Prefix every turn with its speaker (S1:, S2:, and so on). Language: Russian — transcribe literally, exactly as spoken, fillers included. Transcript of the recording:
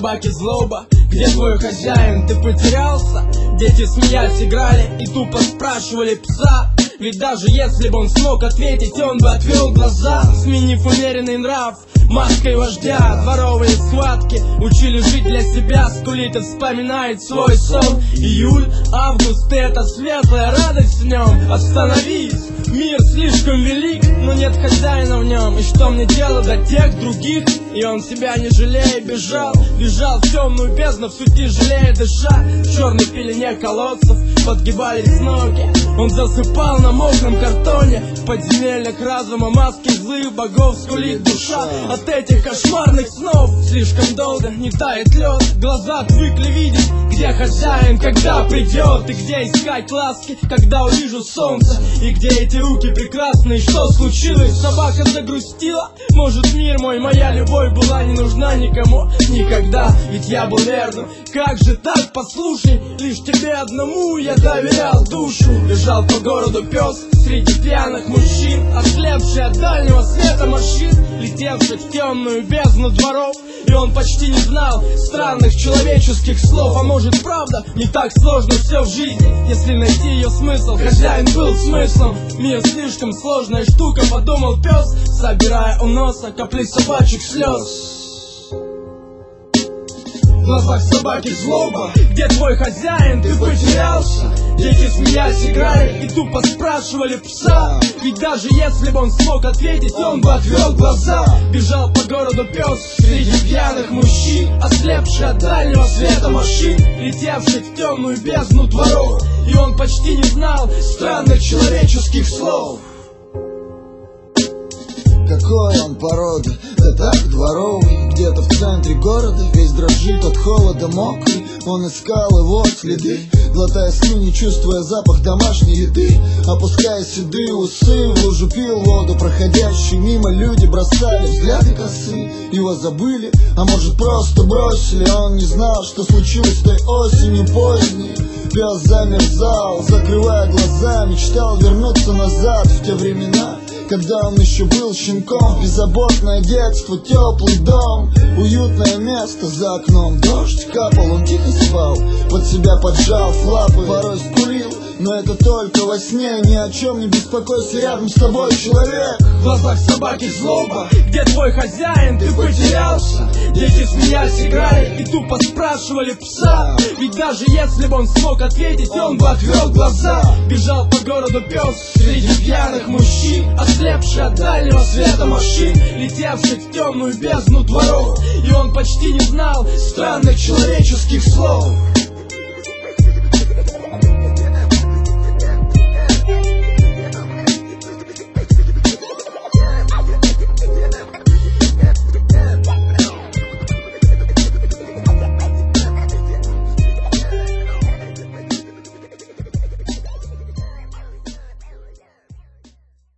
S1: собаки злоба. Где твой хозяин, ты потерялся? Дети смеясь играли и тупо спрашивали пса. Ведь даже если бы он смог ответить, он бы отвел глаза, сменив умеренный нрав маской вождя. Дворовые схватки учили жить для себя, скулит и вспоминает свой сон. Июль, август — это светлая радость в нем. Остановись, мир слишком велик, но нет хозяина в нем. И что мне делать до тех других? И он себя не жалея бежал, бежал в темную бездну, в сути жалея дыша. В черной пелене колодцев подгибались ноги, он засыпал на мокром картоне. В подземельях разума маски злых богов скулит душа. От этих кошмарных снов слишком долго не тает лед. Глаза отвыкли видеть, где хозяин, когда придет. И где искать ласки, когда увижу солнце. И где эти руки прекрасные, что случилось? Собака загрустила, может мир мой, моя любовь была не нужна никому никогда, ведь я был верным. Как же так, послушай, лишь тебе одному я доверял душу. Бежал по городу пес среди пьяных мужчин, ослепший от дальнего света машин, летевший в темную бездну дворов. И он почти не знал странных человеческих слов. А может правда, не так сложно все в жизни, если найти ее смысл. Хозяин был смыслом. Мир слишком сложная штука, подумал пес, собирая у носа капли собачьих слез. В глазах собаки злоба. Где твой хозяин, ты потерялся? Дети смеясь играли и тупо спрашивали пса. Ведь даже если бы он смог ответить, он бы отвел глаза. Бежал по городу пес среди пьяных мужчин, ослепший от дальнего света машин, летевший в темную бездну дворов. И он почти не знал странных человеческих слов.
S2: Какой он породы, да так дворовый. Где-то в центре города, весь дрожит от холода мокрый. Он искал его следы, глотая слюни, чувствуя запах домашней еды. Опуская седые усы, в лужу пил воду. Проходящие мимо люди бросали взгляды косы. Его забыли, а может просто бросили. Он не знал, что случилось той осенью поздней. Пес замерзал, закрывая глаза, мечтал вернуться назад в те времена, когда он еще был щенком. Беззаботное детство, теплый дом, уютное место за окном. Дождь капал, он тихо спал, под себя поджав лапы, порой скурил. Но это только во сне, ни о чем не беспокойся, рядом с тобой человек.
S1: В глазах собаки злоба. Где твой хозяин, ты потерялся? Дети смеясь играли и тупо спрашивали пса. Ведь даже если бы он смог ответить, он бы отвел глаза. Бежал по городу пес среди пьяных мужчин, ослепший от дальнего света машин, летевший в темную бездну дворов. И он почти не знал странных человеческих слов.